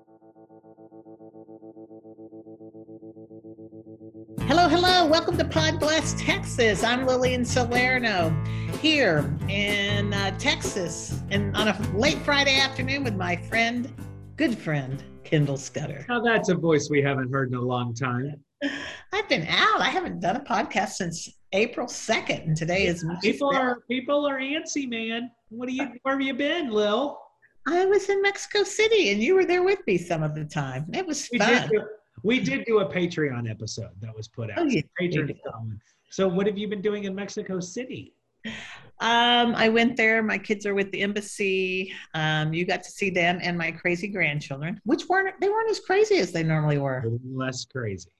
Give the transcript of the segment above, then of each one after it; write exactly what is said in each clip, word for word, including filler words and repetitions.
Hello, hello. Welcome to Pod Bless, Texas. I'm Lillian Salerno here in uh, Texas and on a late Friday afternoon with my friend, good friend, Kendall Scudder. Now that's a voice we haven't heard in a long time. I've been out. I haven't done a podcast since April second, and today is people are people are antsy, man. What do you? Where have you been, Lil? I was in Mexico City, and you were there with me some of the time. It was we fun. Did do, we did do a Patreon episode that was put out. Oh, yeah, Patreon. So what have you been doing in Mexico City? Um, I went there. My kids are with the embassy. Um, you got to see them and my crazy grandchildren, which weren't they weren't as crazy as they normally were. Less crazy.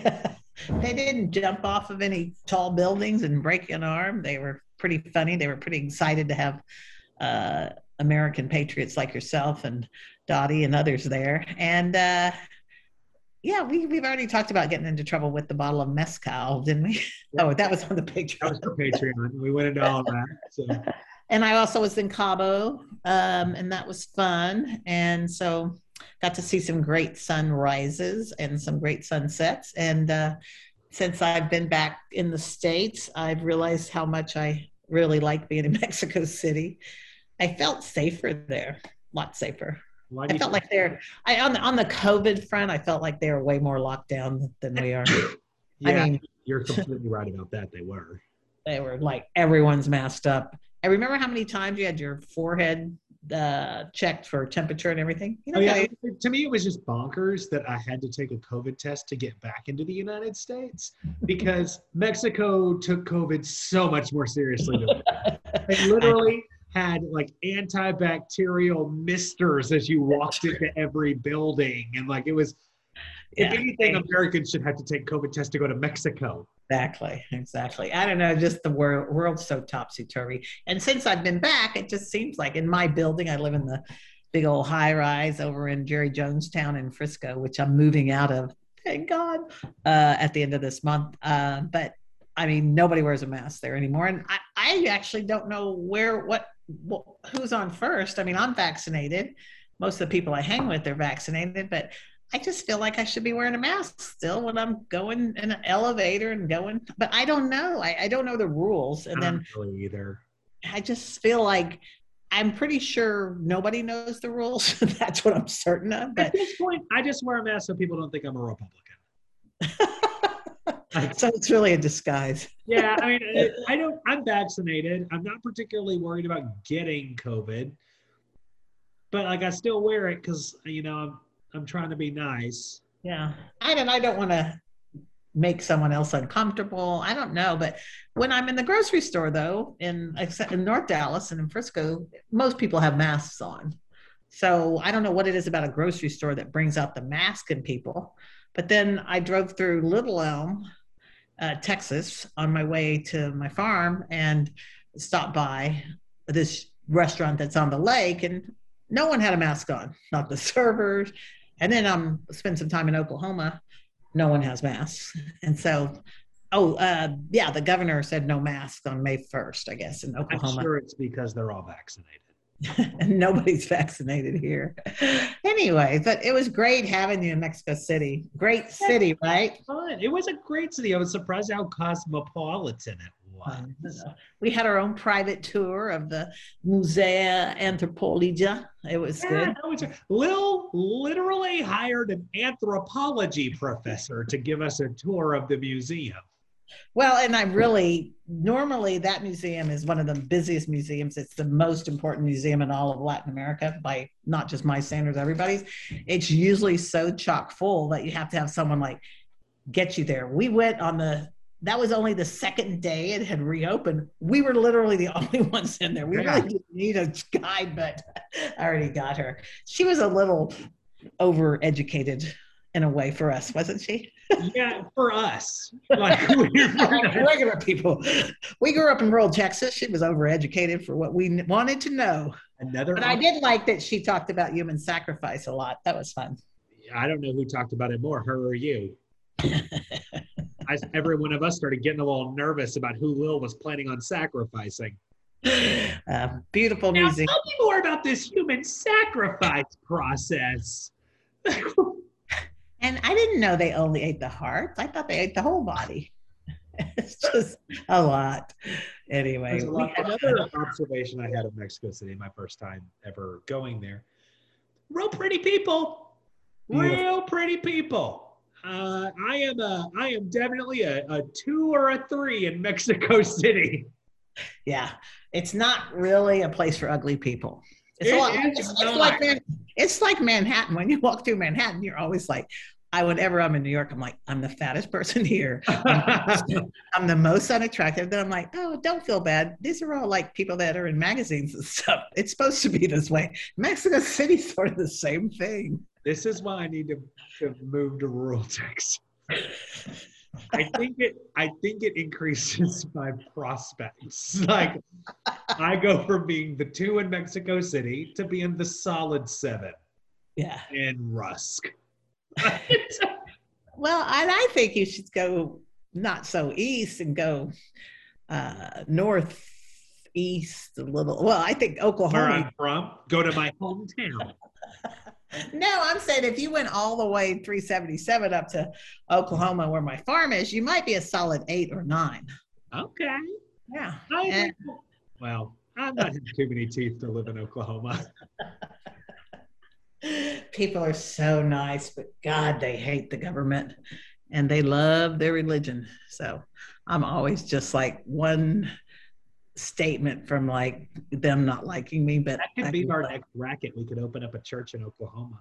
They didn't jump off of any tall buildings and break an arm. They were pretty funny. They were pretty excited to have uh, American patriots like yourself and Dottie and others there. And uh, yeah, we, we've already talked about getting into trouble with the bottle of mezcal, didn't we? Oh, that was on the Patreon. That was for Patreon. We went into all of that. So. And I also was in Cabo, um, and that was fun. And so got to see some great sunrises and some great sunsets. And uh, since I've been back in the States, I've realized how much I really like being in Mexico City. I felt safer there, a lot safer. I felt like they're I, on the on the COVID front. I felt like they were way more locked down than we are. Yeah, I mean, you're completely right about that. They were. They were like everyone's masked up. I remember how many times you had your forehead uh, checked for temperature and everything. You know, oh, yeah. I, to me, it was just bonkers that I had to take a COVID test to get back into the United States because Mexico took COVID so much more seriously than we did. They literally had like antibacterial misters as you walked into every building. And like, it was, yeah. If anything, Americans should have to take COVID tests to go to Mexico. Exactly. Exactly. I don't know, just the world, world's so topsy-turvy. And since I've been back, it just seems like in my building, I live in the big old high rise over in Jerry Jonestown in Frisco, which I'm moving out of, thank God, uh, at the end of this month. Uh, but I mean, nobody wears a mask there anymore. And I, I actually don't know where, what, Well, who's on first? I mean, I'm vaccinated. Most of the people I hang with are vaccinated, but I just feel like I should be wearing a mask still when I'm going in an elevator and going, but I don't know. I, I don't know the rules. And I then don't really either. I just feel like I'm pretty sure nobody knows the rules. That's what I'm certain of. But at this point, I just wear a mask so people don't think I'm a Republican. So it's really a disguise. Yeah, I mean, I don't. I'm vaccinated. I'm not particularly worried about getting COVID, but like I still wear it because you know I'm I'm trying to be nice. Yeah, I don't. I don't want to make someone else uncomfortable. I don't know, but when I'm in the grocery store, though, in except in North Dallas and in Frisco, most people have masks on. So I don't know what it is about a grocery store that brings out the mask in people. But then I drove through Little Elm, uh, Texas, on my way to my farm and stopped by this restaurant that's on the lake, and no one had a mask on, not the servers. And then I'm um, spend some time in Oklahoma, no one has masks. And so, oh, uh, yeah, the governor said no masks on May first, I guess, in Oklahoma. I'm sure it's because they're all vaccinated. And nobody's vaccinated here. Anyway, but it was great having you in Mexico City. Great city, right? Fun. It was a great city. I was surprised how cosmopolitan it was. We had our own private tour of the Musea Antropologia. It was yeah, good. No, it's a, Lil literally hired an anthropology professor to give us a tour of the museum. Well, and I really, normally that museum is one of the busiest museums. It's the most important museum in all of Latin America by not just my standards, everybody's. It's usually so chock full that you have to have someone like get you there. We went on the, that was only the second day it had reopened. We were literally the only ones in there. We yeah. really didn't need a guide, but I already got her. She was a little overeducated in a way for us, wasn't she? Yeah, for us. Like, we regular people. We grew up in rural Texas. She was overeducated for what we wanted to know. Another but I did like that she talked about human sacrifice a lot. That was fun. I don't know who talked about it more, her or you. I, every one of us started getting a little nervous about who Lil was planning on sacrificing. Uh, beautiful now, music. Tell me more about this human sacrifice process. And I didn't know they only ate the heart. I thought they ate the whole body. It's just a lot. Anyway, There's a we lot. had Another observation I had of Mexico City, my first time ever going there. Real pretty people. Beautiful. Real pretty people. Uh, I am a, I am definitely a, a two or a three in Mexico City. Yeah, it's not really a place for ugly people. It's It a lot. is It's, it's not. like Man, it's like Manhattan. When you walk through Manhattan, you're always like, I whenever I'm in New York, I'm like, I'm the fattest person here. I'm, I'm the most unattractive. Then I'm like, oh, don't feel bad. These are all like people that are in magazines and stuff. It's supposed to be this way. Mexico City's sort of the same thing. This is why I need to, to move to rural Texas. I think it I think it increases my prospects. Like I go from being the two in Mexico City to being the solid seven Yeah. in Rusk. Well, and I think you should go not so east and go uh, northeast a little. Well, I think Where Oklahoma. I'm from, go to my hometown. No, I'm saying if you went all the way three seventy-seven up to Oklahoma, where my farm is, you might be a solid eight or nine. Okay. Yeah. I, And, well, I'm not having too many teeth to live in Oklahoma. people are so nice, but God, they hate the government and they love their religion. So I'm always just like one statement from like them not liking me. But That could I, be our next racket. We could open up a church in Oklahoma.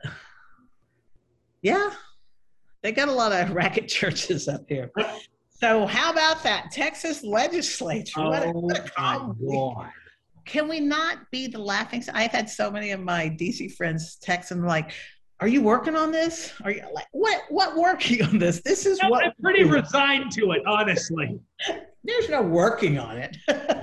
yeah, they got a lot of racket churches up here. So how about that Texas legislature? Oh What a, what a my problem. God. Can we not be the laughing? I've had so many of my D C friends text and like, "Are you working on this? Are you like what? What working on this? This is No, what." I'm pretty resigned to it, honestly. There's no working on it.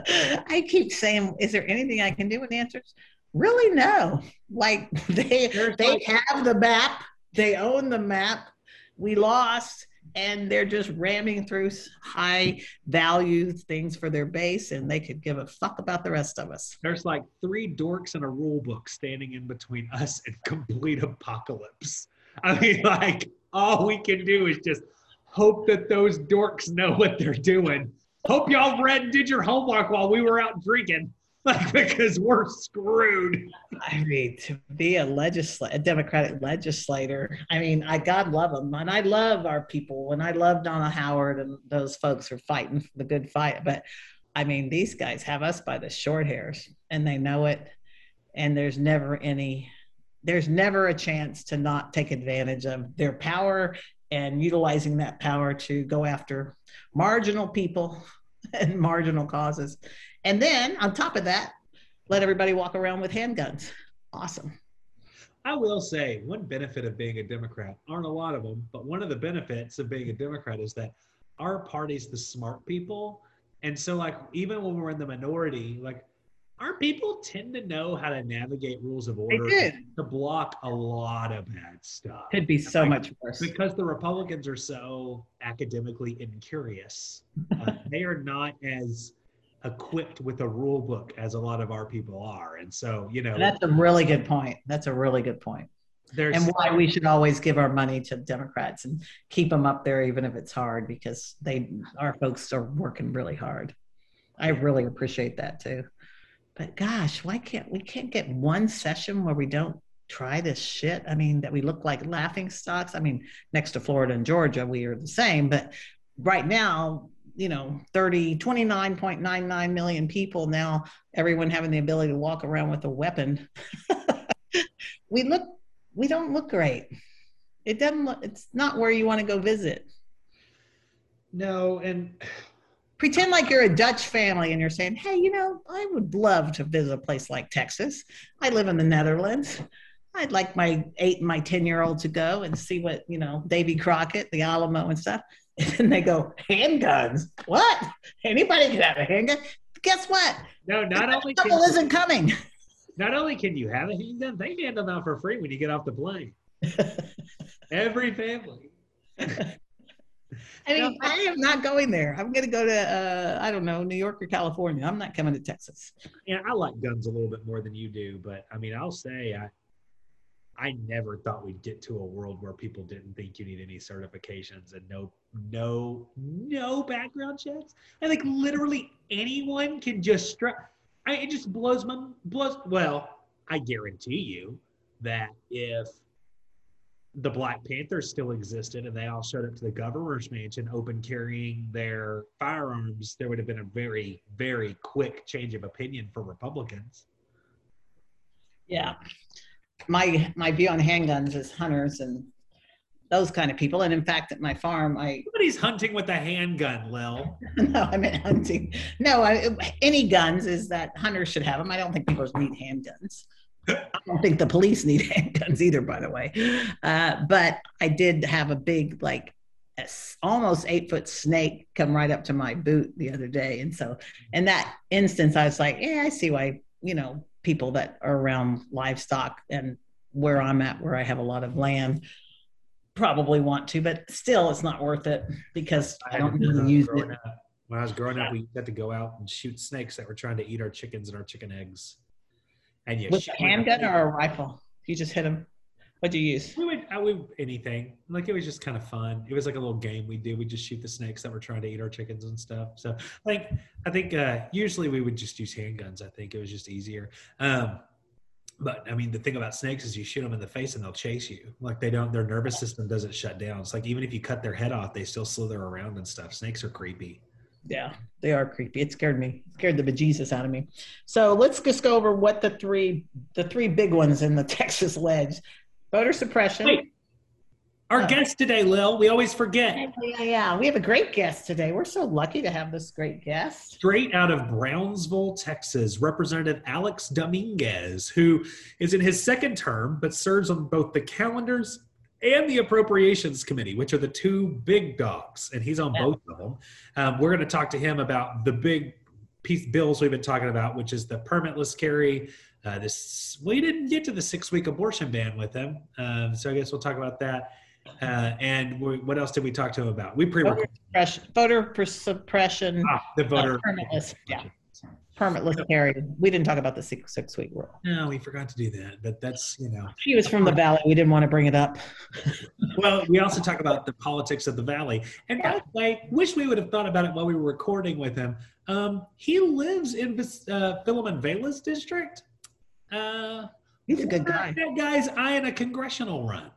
I keep saying, "Is there anything I can do?" And the answer is, really, no. Like they There's they like- have the map, they own the map. We lost, and they're just ramming through high value things for their base, and they could give a fuck about the rest of us. There's like three dorks and a rule book standing in between us and complete apocalypse. I mean, like, all we can do is just hope that those dorks know what they're doing. Hope y'all read and did your homework while we were out drinking, like, because we're screwed. I mean, to be a legisl- a Democratic legislator, I mean, I God love them, and I love our people, and I love Donna Howard, and those folks are fighting for the good fight. But I mean, these guys have us by the short hairs, and they know it. And there's never any, there's never a chance to not take advantage of their power and utilizing that power to go after marginal people and marginal causes. And then on top of that, let everybody walk around with handguns. Awesome. I will say one benefit of being a Democrat, aren't a lot of them, but one of the benefits of being a Democrat is that our party's the smart people. And so like, even when we're in the minority, like our people tend to know how to navigate rules of order do. to block a lot of bad stuff. Could be so Like, much worse. because the Republicans are so academically incurious. Uh, they are not as equipped with a rule book as a lot of our people are. And so, you know, That's a really good point. That's a really good point. there's And why we should always give our money to Democrats and keep them up there, even if it's hard, because they, our folks are working really hard. I really appreciate that too. But gosh, why can't we can't get one session where we don't try this shit? I mean, that we look like laughing stocks. I mean, next to Florida and Georgia, we are the same. But right now, you know, thirty, twenty-nine point nine nine million people now, everyone having the ability to walk around with a weapon. we look, we don't look great. It doesn't look, it's not where you want to go visit. no, and Pretend like you're a Dutch family and you're saying, hey, you know, I would love to visit a place like Texas. I live in the Netherlands. I'd like my eight and my ten year old to go and see what, you know, Davy Crockett, the Alamo and stuff. And then they go, handguns? What? Anybody can have a handgun? Guess what? no, not only Trouble can, isn't coming. not only can you have a handgun, they hand them out for free when you get off the plane. Every family. I mean, I am not going there. I'm going to go to, uh, I don't know, New York or California. I'm not coming to Texas. Yeah, I like guns a little bit more than you do, but I mean, I'll say I, I never thought we'd get to a world where people didn't think you need any certifications and no, no, no background checks. And like literally anyone can just strap. I, it just blows my blows. Well, I guarantee you that if the Black Panthers still existed and they all showed up to the governor's mansion open carrying their firearms, there would have been a very, very quick change of opinion for Republicans. Yeah. My my view on handguns is hunters and those kind of people. And in fact, at my farm, I Nobody's hunting with a handgun, Lil. no, I meant hunting. No, I, any guns is that hunters should have them. I don't think people need handguns. I don't think the police need handguns either, by the way. Uh, but I did have a big, like, a, almost eight foot snake come right up to my boot the other day, and so in that instance, I was like, yeah, I see why, you know, people that are around livestock and where I'm at, where I have a lot of land, probably want to, but still it's not worth it because I, I don't really use it. Up. When I was growing up, we had to go out and shoot snakes that were trying to eat our chickens and our chicken eggs. And you with a handgun or a rifle? You just hit them. What'd you use? We would, I would anything. Like it was just kind of fun. It was like a little game we did. We just shoot the snakes that were trying to eat our chickens and stuff. So like, I think uh, usually we would just use handguns. I think it was just easier. Um, but I mean, the thing about snakes is you shoot them in the face and they'll chase you. Like they don't, their nervous system doesn't shut down. It's like, even if you cut their head off, they still slither around and stuff. Snakes are creepy. Yeah, they are creepy. It scared me. It scared the bejesus out of me. So let's just go over what the three, the three big ones in the Texas ledge. Voter suppression. Wait, our oh. guest today, Lil, we always forget. Yeah, yeah, we have a great guest today. We're so lucky to have this great guest. Straight out of Brownsville, Texas, Representative Alex Dominguez, who is in his second term, but serves on both the calendars and the Appropriations Committee, which are the two big dogs, and he's on yeah. both of them. Um, we're going to talk to him about the big piece bills we've been talking about, which is the permitless carry. Uh, this we didn't get to the six-week abortion ban with him, um, so I guess we'll talk about that. Uh, and we, what else did we talk to him about? We pre-recorded voter suppression, voter suppression ah, the voter uh, permitless, yeah, permitless carry. We didn't talk about the six six week rule. No, we forgot to do that, but that's you know. He was from the Valley. We didn't want to bring it up. Well, we also talk about the politics of the Valley, and by the way, wish we would have thought about it while we were recording with him. Um, he lives in uh, Philemon Vela's district. Uh, He's a good guy. That guy's eyeing a congressional run.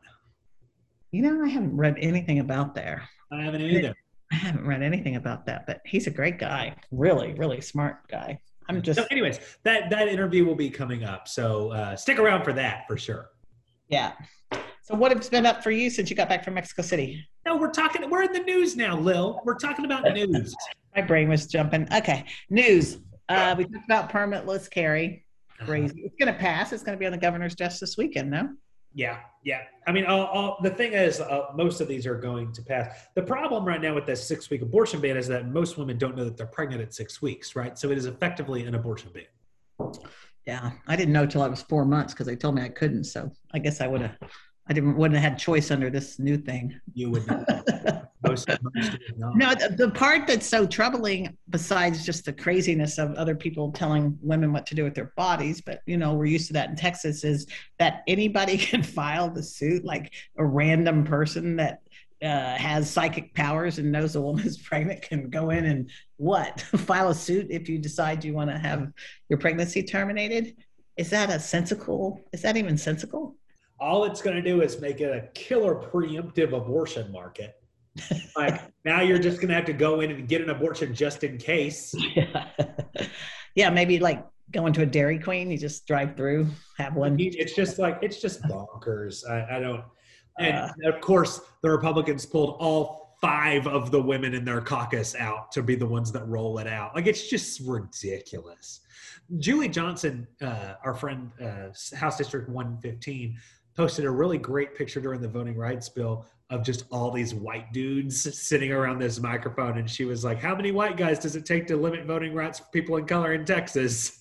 You know, I haven't read anything about there. I haven't either. I haven't read anything about that, but he's a great guy. Really, really smart guy. I'm just. So anyways, that that interview will be coming up, so uh, stick around for that for sure. Yeah. So what has been up for you since you got back from Mexico City? No, we're talking. We're in the news now, Lil. We're talking about news. My brain was jumping. Okay, news. Uh, we talked about permitless carry. Crazy. Uh-huh. It's going to pass. It's going to be on the governor's desk this weekend, no? Yeah, yeah. I mean, all, all, the thing is, uh, most of these are going to pass. The problem right now with this six-week abortion ban is that most women don't know that they're pregnant at six weeks, right? So it is effectively an abortion ban. Yeah, I didn't know till I was four months because they told me I couldn't. So I guess I would have, I didn't wouldn't have had choice under this new thing. You would not. most, most would not. No, the, the part that's so troubling, besides just the craziness of other people telling women what to do with their bodies, but you know we're used to that in Texas, is that anybody can file the suit, like a random person that uh, has psychic powers and knows a woman's pregnant can go in and what file a suit if you decide you want to have your pregnancy terminated. Is that a sensical? Is that even sensical? All it's going to do is make it a killer preemptive abortion market. Like now you're just going to have to go in and get an abortion just in case. Yeah, yeah, maybe like going to a Dairy Queen, you just drive through, have one. It's just like, it's just bonkers. I, I don't, and uh, of course the Republicans pulled all five of the women in their caucus out to be the ones that roll it out. Like it's just ridiculous. Julie Johnson, uh, our friend, uh, House District one fifteen, posted a really great picture during the voting rights bill of just all these white dudes sitting around this microphone. And she was like, how many white guys does it take to limit voting rights for people in color in Texas?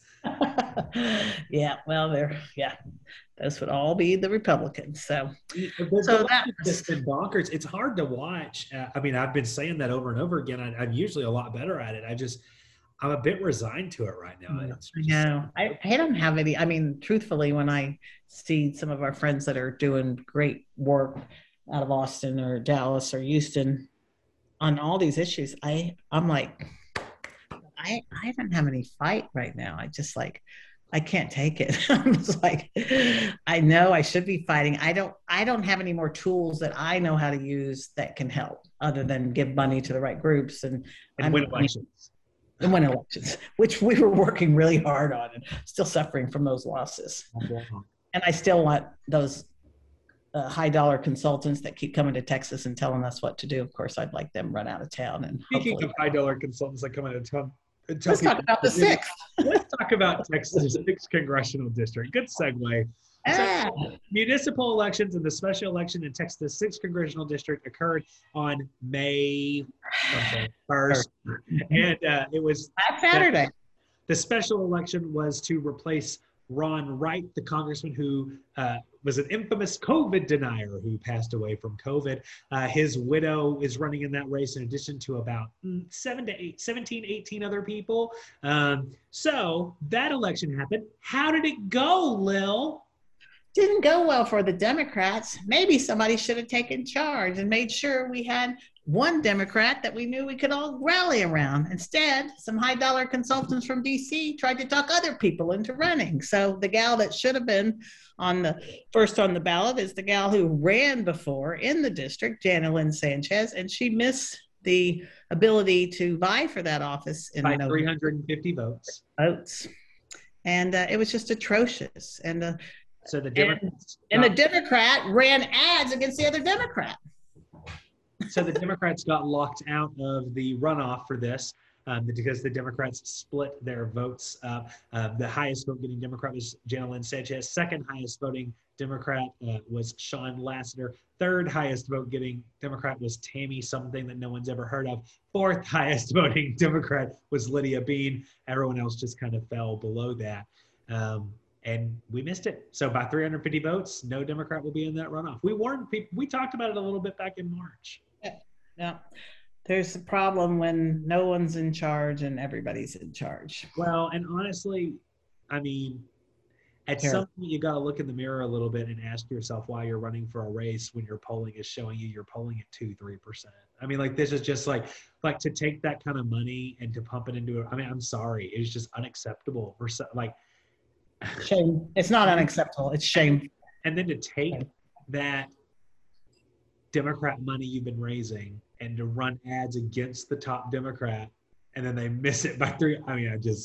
Yeah, well, they're, yeah, those would all be the Republicans. So, but so that's just been bonkers. It's hard to watch. Uh, I mean, I've been saying that over and over again. I, I'm usually a lot better at it. I just, I'm a bit resigned to it right now. It's just, No, I, I don't have any. I mean, truthfully, when I see some of our friends that are doing great work out of Austin or Dallas or Houston on all these issues, I I'm like, I I don't have any fight right now. I just like I can't take it. I'm just like, I know I should be fighting. I don't I don't have any more tools that I know how to use that can help other than give money to the right groups and, and I'm, win elections. I mean, and win elections, which we were working really hard on and still suffering from those losses. And I still want those uh, high dollar consultants that keep coming to Texas and telling us what to do. Of course, I'd like them run out of town. And speaking hopefully, of high dollar consultants that come into town, let's talk about the sixth. Let's talk about Texas sixth congressional district. Good segue. Ah. So, municipal elections and the special election in Texas sixth congressional district occurred on May first, and uh, it was last Saturday. The, the special election was to replace Ron Wright, the congressman who uh, was an infamous COVID denier who passed away from COVID. Uh, his widow is running in that race in addition to about seven to eight, seventeen, eighteen other people. Um, so that election happened. How did it go, Lil? Didn't go well for the Democrats. Maybe somebody should have taken charge and made sure we had one Democrat that we knew we could all rally around. Instead, some high dollar consultants from D C tried to talk other people into running. So the gal that should have been on the first on the ballot is the gal who ran before in the district, Jana Lynn Sanchez, and she missed the ability to vie for that office in by November. three hundred fifty votes. Votes. And uh, it was just atrocious. And uh, So the Democrats and, and the Democrat ran ads against the other Democrat. So the Democrats got locked out of the runoff for this um, because the Democrats split their votes up. Uh, the highest vote getting Democrat was Jana Lynn Sanchez. Second highest voting Democrat uh, was Sean Lassiter. Third highest vote getting Democrat was Tammy, something that no one's ever heard of. Fourth highest voting Democrat was Lydia Bean. Everyone else just kind of fell below that. Um, And we missed it. So by three hundred fifty votes, no Democrat will be in that runoff. We warned people. We talked about it a little bit back in March. Yeah. yeah. There's a problem when no one's in charge and everybody's in charge. Well, and honestly, I mean, at Here. some point you got to look in the mirror a little bit and ask yourself why you're running for a race when your polling is showing you you're polling at two, three percent. I mean, like this is just like, like to take that kind of money and to pump it into it. I mean, I'm sorry, it's just unacceptable for so, like. Shame. It's not unacceptable. It's shame. And then to take that Democrat money you've been raising and to run ads against the top Democrat, and then they miss it by three. I mean, I just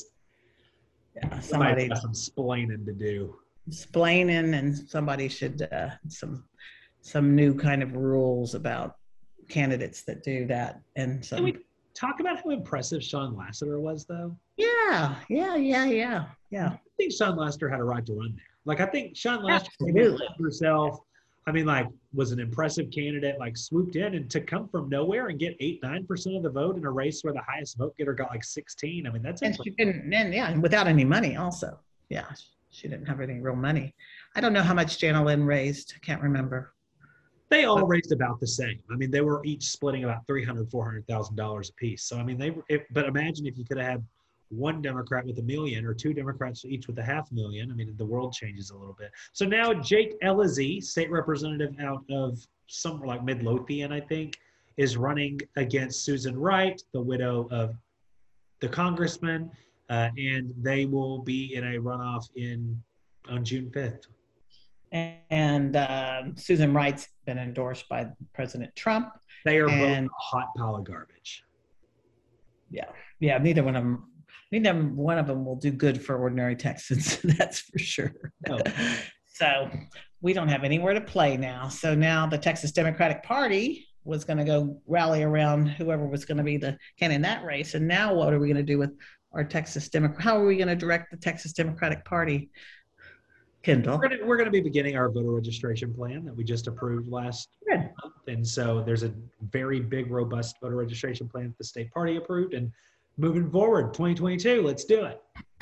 yeah, somebody got some splaining to do. Splaining, and somebody should uh, some some new kind of rules about candidates that do that. And some. Can we talk about how impressive Sean Lassiter was, though? Yeah, yeah, yeah, yeah, yeah. I think Sean Lassiter had a right to run there. Like, I think Sean Lassiter Absolutely. herself, I mean, like, was an impressive candidate, like, swooped in, and to come from nowhere and get eight, nine percent of the vote in a race where the highest vote getter got like sixteen. I mean, that's and she didn't, and yeah, and without any money also. Yeah, she didn't have any real money. I don't know how much Jana Lynn raised. I can't remember. They all raised about the same. I mean, they were each splitting about three hundred thousand dollars, four hundred thousand dollars a piece. So, I mean, they were, if, but imagine if you could have had one Democrat with a million or two Democrats each with a half million. I mean, the world changes a little bit. So now Jake Elizee, state representative out of somewhere like Midlothian, I think, is running against Susan Wright, the widow of the congressman, uh, and they will be in a runoff in on June fifth. And um, Susan Wright's been endorsed by President Trump. They are and, both a hot pile of garbage. Yeah, yeah. Neither one of them. Neither one of them will do good for ordinary Texans. That's for sure. No. So we don't have anywhere to play now. So now the Texas Democratic Party was going to go rally around whoever was going to be the candidate in that race. And now what are we going to do with our Texas Democrat? How are we going to direct the Texas Democratic Party? Kendall. We're gonna, we're gonna be beginning our voter registration plan that we just approved last Good. month. And so there's a very big, robust voter registration plan that the state party approved. And moving forward, twenty twenty-two, let's do it.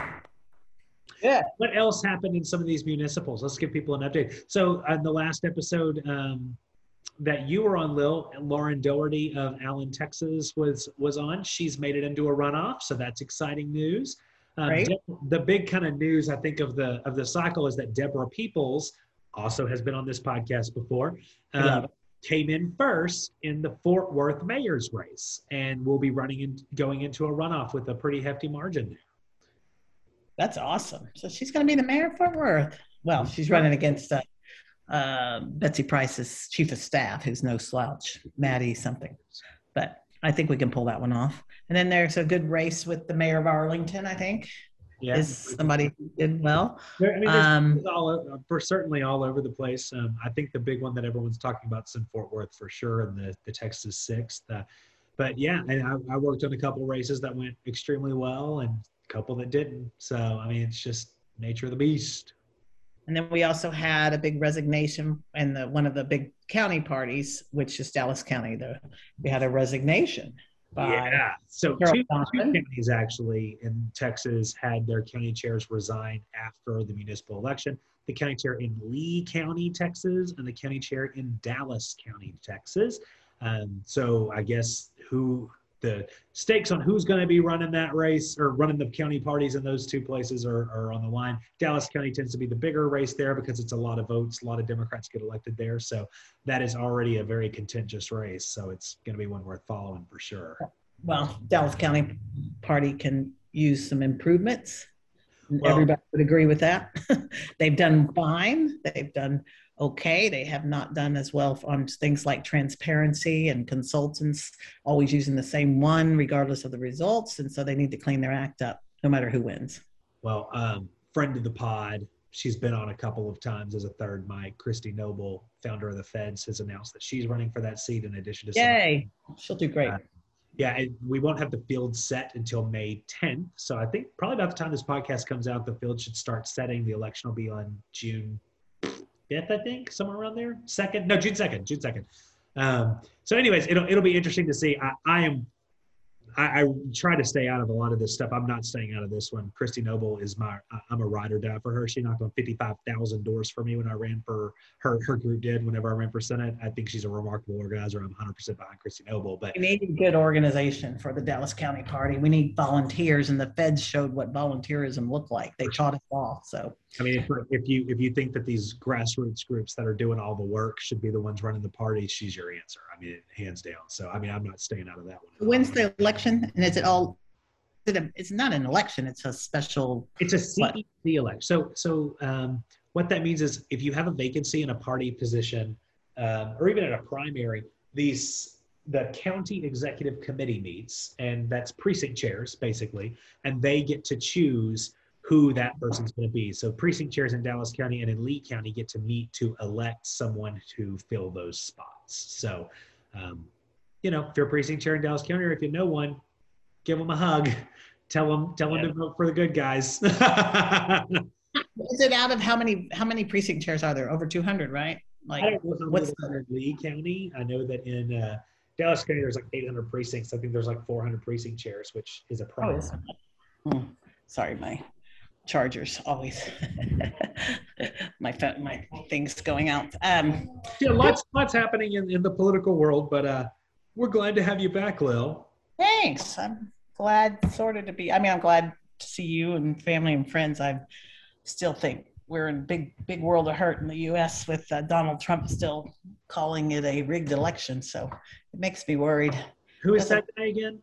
Yeah. What else happened in some of these municipals? Let's give people an update. So on the last episode, um, that you were on, Lil. Lauren Doherty of Allen, Texas was was on. She's made it into a runoff, so that's exciting news. Um, Right. De- the big kind of news I think of the of the cycle is that Deborah Peoples also has been on this podcast before. Um, came in first in the Fort Worth mayor's race, and will be running and going into a runoff with a pretty hefty margin there. That's awesome. So she's going to be the mayor of Fort Worth. Well, she's running against uh, uh, Betsy Price's chief of staff, who's no slouch, Maddie something. But I think we can pull that one off. And then there's a good race with the mayor of Arlington, I think. Yeah, Is somebody who did well. There, I mean, there's, Um, there's all for certainly all over the place. Um, I think the big one that everyone's talking about is in Fort Worth for sure, and the the Texas Sixth. Uh, but yeah, and I, I worked on a couple races that went extremely well, and a couple that didn't. So I mean, it's just nature of the beast. And then we also had a big resignation in the one of the big county parties, which is Dallas County. The, we had a resignation by Yeah. So Carol two, two Donovan. counties actually in Texas had their county chairs resign after the municipal election. The county chair in Lee County, Texas, and the county chair in Dallas County, Texas. Um, so I guess who the stakes on who's going to be running that race or running the county parties in those two places are, are on the line. Dallas County tends to be the bigger race there because it's a lot of votes. A lot of Democrats get elected there. So that is already a very contentious race. So it's going to be one worth following for sure. Well, Dallas County party can use some improvements. Well- Everybody would agree with that. They've done fine. They've done okay. They have not done as well on things like transparency and consultants always using the same one regardless of the results. And so they need to clean their act up no matter who wins. Well, um, friend of the pod, she's been on a couple of times as a third mic. Christy Noble, founder of the Feds, has announced that she's running for that seat in addition to some- Yay. She'll do great. Uh, Yeah, and we won't have the field set until May tenth. So I think probably about the time this podcast comes out, the field should start setting. The election will be on June fifth, I think, somewhere around there. Second, no, June second, June second. Um, so anyways, it'll, it'll be interesting to see. I, I am, I, I try to stay out of a lot of this stuff. I'm not staying out of this one. Christy Noble is my, I'm a ride or die for her. She knocked on fifty-five thousand doors for me when I ran for her, her group did whenever I ran for Senate. I think she's a remarkable organizer. I'm one hundred percent behind Christy Noble, but We need a good organization for the Dallas County party. We need volunteers, and the feds showed what volunteerism looked like. They taught us all. So I mean, if, if you if you think that these grassroots groups that are doing all the work should be the ones running the party, she's your answer. I mean, hands down. So I mean, I'm not staying out of that one. when's the election? And is it all? Is it a, it's not an election. It's a special. It's a C E C election. So so um, what that means is if you have a vacancy in a party position, um, or even in a primary, these the county executive committee meets, and that's precinct chairs basically, and they get to choose who that person's going to be. So precinct chairs in Dallas County and in Lee County get to meet to elect someone to fill those spots. So, um, you know, if you're a precinct chair in Dallas County, or if you know one, give them a hug. Tell them, tell them Yeah. to vote for the good guys. Is it out of how many? How many precinct chairs are there? Over two hundred, right? I Like, don't know if I'm what's looking at Lee County. I know that in uh, Dallas County, there's like eight hundred precincts. I think there's like four hundred precinct chairs, which is a oh, problem. is hmm, sorry, my chargers always. my phone, my things going out. Um, Yeah, lots, lots happening in, in the political world, but uh, we're glad to have you back, Lil. Thanks. I'm glad sort of to be, I mean, I'm glad to see you and family and friends. I still think we're in big, big world of hurt in the U S with uh, Donald Trump still calling it a rigged election. So it makes me worried. Who is that guy again?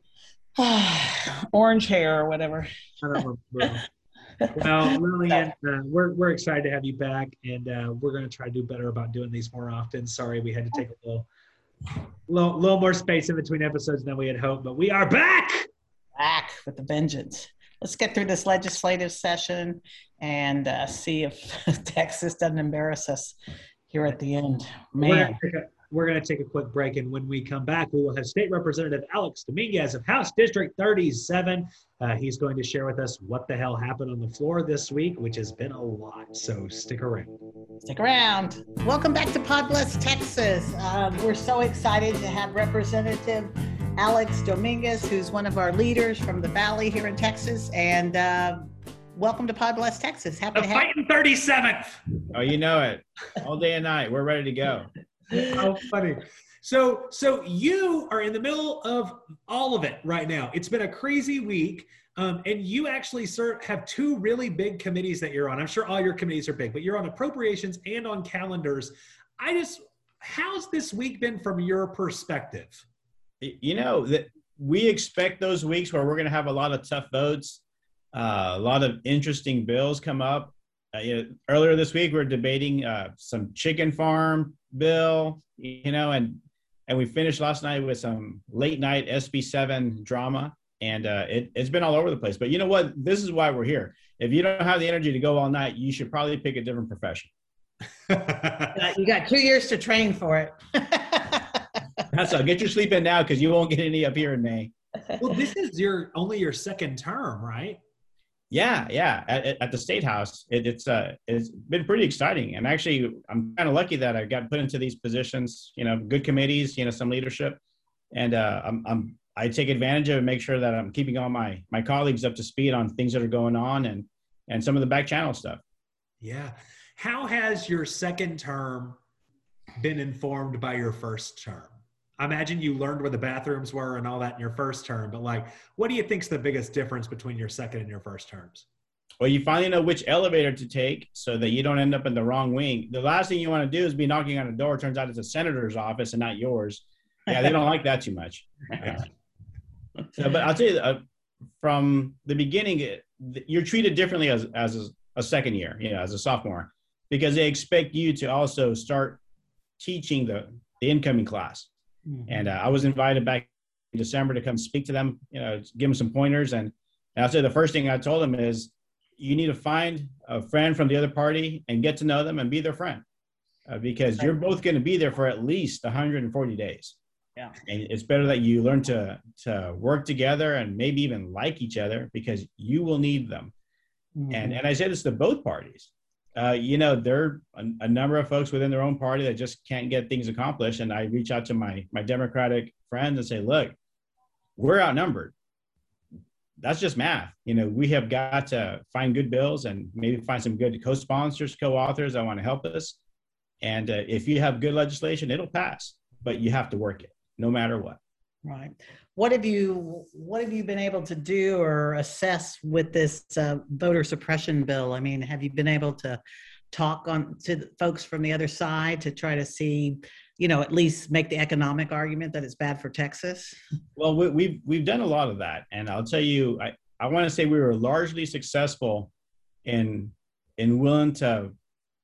Orange hair or whatever. I don't remember. Well, Lillian, uh, we're, we're excited to have you back, and uh, we're going to try to do better about doing these more often. Sorry, we had to take a little, little, little more space in between episodes than we had hoped, but we are back. Back with a vengeance. Let's get through this legislative session and uh, see if Texas doesn't embarrass us here at the end. Man. We're going to take a quick break, and when we come back, we will have State Representative Alex Dominguez of House District thirty-seven. Uh, he's going to share with us what the hell happened on the floor this week, which has been a lot, so stick around. Stick around. Welcome back to Pod Bless, Texas. Uh, we're so excited to have Representative Alex Dominguez, who's one of our leaders from the Valley here in Texas, and uh, welcome to Pod Bless, Texas. Happy The to have fighting thirty-seventh. Oh, you know it. All day and night. We're ready to go. How funny. So, so you are in the middle of all of it right now. It's been a crazy week. Um, and you actually serve, have two really big committees that you're on. I'm sure all your committees are big, but you're on appropriations and on calendars. I just, how's this week been from your perspective? You know, that we expect those weeks where we're going to have a lot of tough votes, uh, a lot of interesting bills come up. Uh, you know, earlier this week, we we're debating uh, some chicken farm bill, you know, and and we finished last night with some late night S B seven drama, and uh, it, it's been all over the place. But you know what? This is why we're here. If you don't have the energy to go all night, you should probably pick a different profession. You got two years to train for it. That's all. Get your sleep in now because you won't get any up here in May. Well, this is your only your second term, right? Yeah, yeah. At, at the State House, it, it's uh, it's been pretty exciting, and actually, I'm kind of lucky that I got put into these positions. You know, good committees, you know, some leadership, and uh, I'm, I'm I take advantage of it and make sure that I'm keeping all my my colleagues up to speed on things that are going on and and some of the back channel stuff. Yeah. How has your second term been informed by your first term? I imagine you learned where the bathrooms were and all that in your first term, but like, what do you think's the biggest difference between your second and your first terms? Well, you finally know which elevator to take so that you don't end up in the wrong wing. The last thing you want to do is be knocking on a door. Turns out it's a senator's office and not yours. Yeah, they don't like that too much. So, but I'll tell you, uh, from the beginning, it, you're treated differently as, as a, a second year, you know, as a sophomore, because they expect you to also start teaching the, the incoming class. Mm-hmm. And uh, I was invited back in December to come speak to them, you know, give them some pointers. And, and I'll say the first thing I told them is you need to find a friend from the other party and get to know them and be their friend uh, because you're both going to be there for at least one hundred forty days. Yeah. And it's better that you learn to, to work together and maybe even like each other because you will need them. Mm-hmm. And, and I say this to both parties. Uh, you know, there are a, a number of folks within their own party that just can't get things accomplished. And I reach out to my, my Democratic friends and say, look, we're outnumbered. That's just math. You know, we have got to find good bills and maybe find some good co-sponsors, co-authors that want to help us. And uh, if you have good legislation, it'll pass, but you have to work it no matter what. Right. What have you What have you been able to do or assess with this uh, voter suppression bill? I mean, have you been able to talk on to the folks from the other side to try to see, you know, at least make the economic argument that it's bad for Texas? Well, we, we've we've done a lot of that, and I'll tell you, I, I want to say we were largely successful in in willing to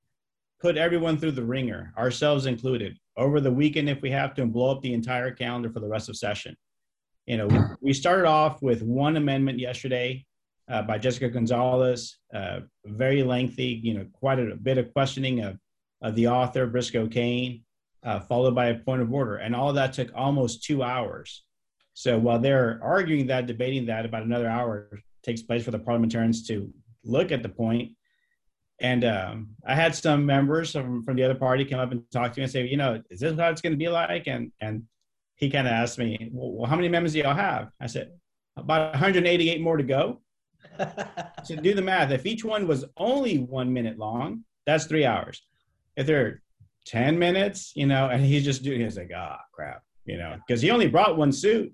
put everyone through the ringer, ourselves included, over the weekend if we have to, and blow up the entire calendar for the rest of session. You know, we, we started off with one amendment yesterday uh, by Jessica Gonzalez, uh, very lengthy, you know, quite a bit of questioning of, of the author, Briscoe Cain, uh, followed by a point of order. And all of that took almost two hours. So while they're arguing that, debating that, about another hour takes place for the parliamentarians to look at the point. And um, I had some members from, from the other party come up and talk to me and say, you know, is this what it's going to be like? And and he kind of asked me, well, how many amendments do y'all have? I said, about one hundred eighty-eight more to go. So do the math. If each one was only one minute long, that's three hours. If they're ten minutes, you know, and he's just doing, he's like, ah, oh, crap, you know, because he only brought one suit.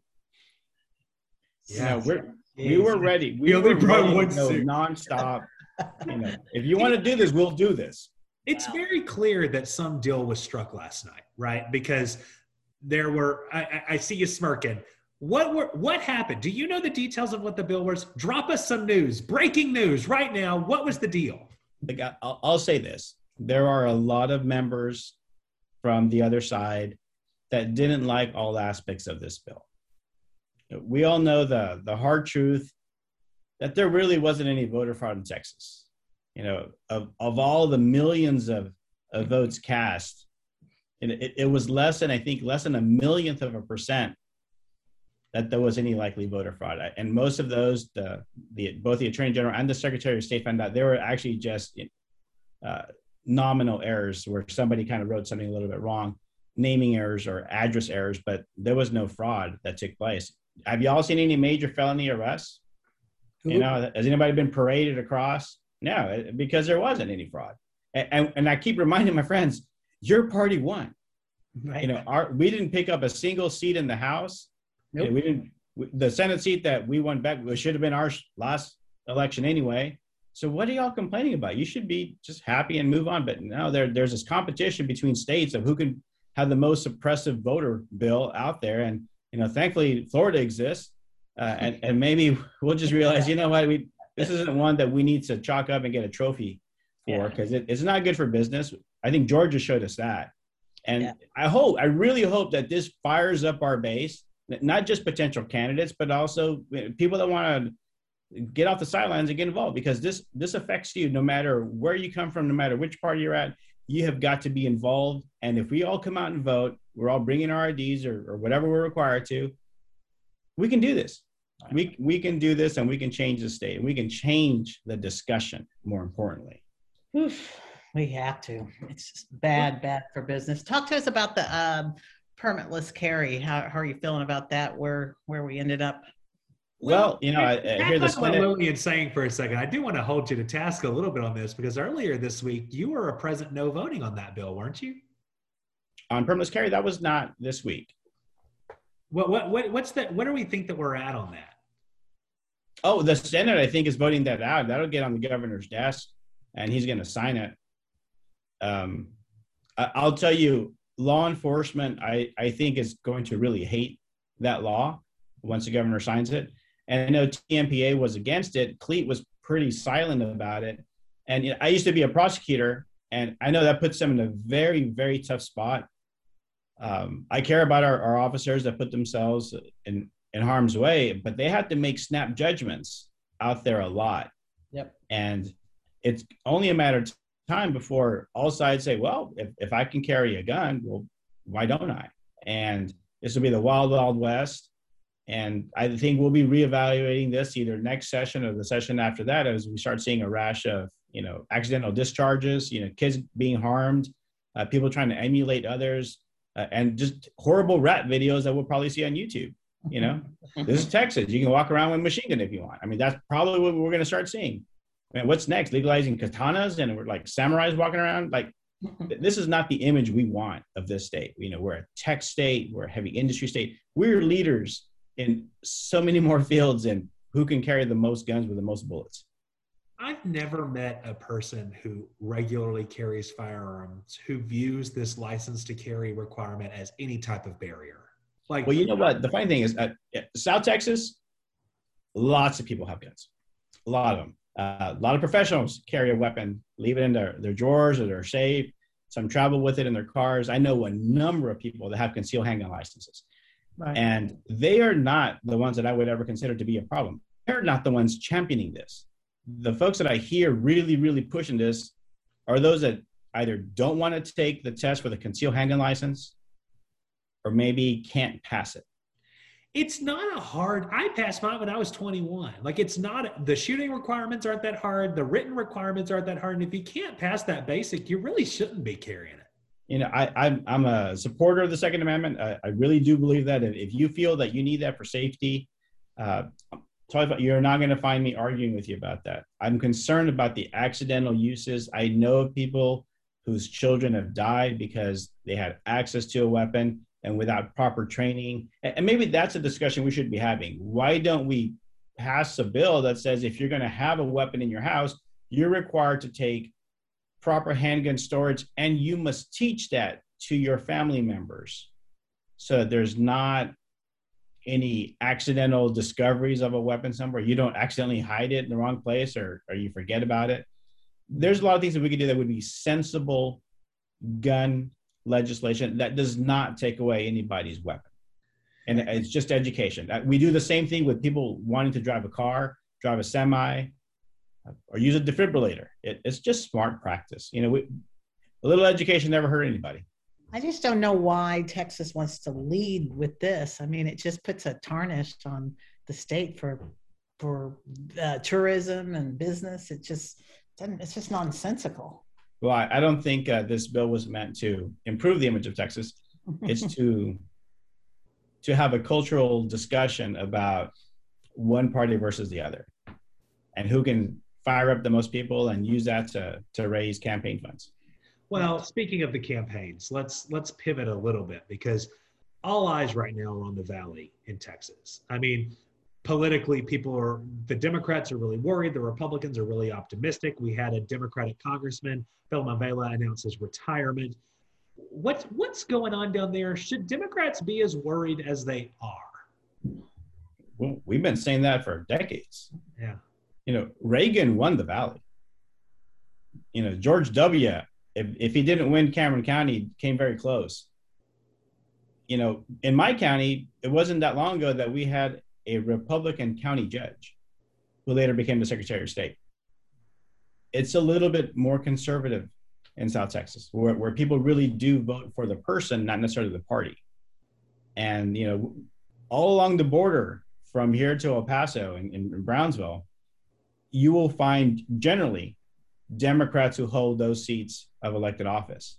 Yeah, you know, we're, we were ready. We only were brought ready one to go suit. Nonstop. You know, if you want to do this, we'll do this. It's wow. very clear that some deal was struck last night, right? Because there were, I, I see you smirking. What were, what happened? Do you know the details of what the bill was? Drop us some news, breaking news right now. What was the deal? Like, I'll, I'll say this. There are a lot of members from the other side that didn't like all aspects of this bill. We all know the, the hard truth that there really wasn't any voter fraud in Texas. You know, of, of all the millions of, of votes cast, it, it, it was less than, I think, less than a millionth of a percent that there was any likely voter fraud. And most of those, the, the both the Attorney General and the Secretary of State found out they were actually just uh, nominal errors where somebody kind of wrote something a little bit wrong, naming errors or address errors, but there was no fraud that took place. Have you all seen any major felony arrests? You know, has anybody been paraded across? No, because there wasn't any fraud. And, and, and I keep reminding my friends, your party won. Right. You know, our we didn't pick up a single seat in the House. Nope. We didn't. The Senate seat that we won back should have been our last election anyway. So what are y'all complaining about? You should be just happy and move on. But now there, there's this competition between states of who can have the most suppressive voter bill out there. And, you know, thankfully Florida exists. Uh, and, and maybe we'll just realize, you know what, we this isn't one that we need to chalk up and get a trophy for, because yeah. it, it's not good for business. I think Georgia showed us that. And yeah. I hope, I really hope that this fires up our base, not just potential candidates, but also people that want to get off the sidelines and get involved, because this this affects you no matter where you come from, no matter which party you're at. You have got to be involved. And if we all come out and vote, we're all bringing our I Ds or, or whatever we're required to, we can do this. We we can do this, and we can change the state. We can change the discussion, more importantly. Oof, we have to. It's just bad, bad for business. Talk to us about the um, permitless carry. How, how are you feeling about that? Where where we ended up? Well, you know, I, I hear this. What Lillian's saying for a second, I do want to hold you to task a little bit on this, because earlier this week you were a present no voting on that bill, weren't you? On permitless carry, that was not this week. What what what what's that? What do we think that we're at on that? Oh, the Senate, I think, is voting that out. That'll get on the governor's desk, and he's going to sign it. Um, I, I'll tell you, law enforcement, I, I think, is going to really hate that law once the governor signs it. And I know T M P A was against it. Cleat was pretty silent about it. And you know, I used to be a prosecutor, and I know that puts them in a very, very tough spot. Um, I care about our, our officers that put themselves in, in harm's way, but they have to make snap judgments out there a lot. Yep. And it's only a matter of time before all sides say, well, if, if I can carry a gun, well, why don't I? And this will be the wild, wild west. And I think we'll be reevaluating this either next session or the session after that, as we start seeing a rash of, you know, accidental discharges, you know, kids being harmed, uh, people trying to emulate others, uh, and just horrible rat videos that we'll probably see on YouTube. You know, this is Texas. You can walk around with a machine gun if you want. I mean, that's probably what we're going to start seeing. I mean, what's next? Legalizing katanas and we're like samurais walking around? Like, this is not the image we want of this state. You know, we're a tech state. We're a heavy industry state. We're leaders in so many more fields, and who can carry the most guns with the most bullets. I've never met a person who regularly carries firearms who views this license to carry requirement as any type of barrier. Like, well, you know what? The funny thing is, uh, South Texas, lots of people have guns. A lot of them. Uh, a lot of professionals carry a weapon, leave it in their, their drawers or their safe. Some travel with it in their cars. I know a number of people that have concealed handgun licenses. Right. And they are not the ones that I would ever consider to be a problem. They're not the ones championing this. The folks that I hear really, really pushing this are those that either don't want to take the test for the concealed handgun license or maybe can't pass it. It's not a hard, I passed mine when I was twenty-one. Like, it's not, the shooting requirements aren't that hard. The written requirements aren't that hard. And if you can't pass that basic, you really shouldn't be carrying it. You know, I, I'm, I'm a supporter of the Second Amendment. I, I really do believe that if you feel that you need that for safety, uh, you're not going to find me arguing with you about that. I'm concerned about the accidental uses. I know of people whose children have died because they had access to a weapon and without proper training. And maybe that's a discussion we should be having. Why don't we pass a bill that says if you're going to have a weapon in your house, you're required to take proper handgun storage, and you must teach that to your family members so that there's not any accidental discoveries of a weapon somewhere. You don't accidentally hide it in the wrong place, or, or you forget about it. There's a lot of things that we could do that would be sensible gun legislation that does not take away anybody's weapon. And it's just education. We do the same thing with people wanting to drive a car, drive a semi, or use a defibrillator. It, it's just smart practice. You know, we, a little education never hurt anybody. I just don't know why Texas wants to lead with this. I mean, it just puts a tarnish on the state for for uh, tourism and business. It just doesn't. It's just nonsensical. Well, I, I don't think uh, this bill was meant to improve the image of Texas. It's to to have a cultural discussion about one party versus the other, and who can fire up the most people and use that to to raise campaign funds. Well, speaking of the campaigns, let's let's pivot a little bit because all eyes right now are on the Valley in Texas. I mean, politically, people are, the Democrats are really worried. The Republicans are really optimistic. We had a Democratic congressman, Bill Mavela, announce his retirement. What's, what's going on down there? Should Democrats be as worried as they are? Well, we've been saying that for decades. Yeah. You know, Reagan won the Valley. You know, George W., if, if he didn't win Cameron County, came very close. You know, in my county, it wasn't that long ago that we had a Republican county judge who later became the Secretary of State. It's a little bit more conservative in South Texas, where, where people really do vote for the person, not necessarily the party. And, you know, all along the border from here to El Paso and, and Brownsville, you will find generally Democrats who hold those seats of elected office.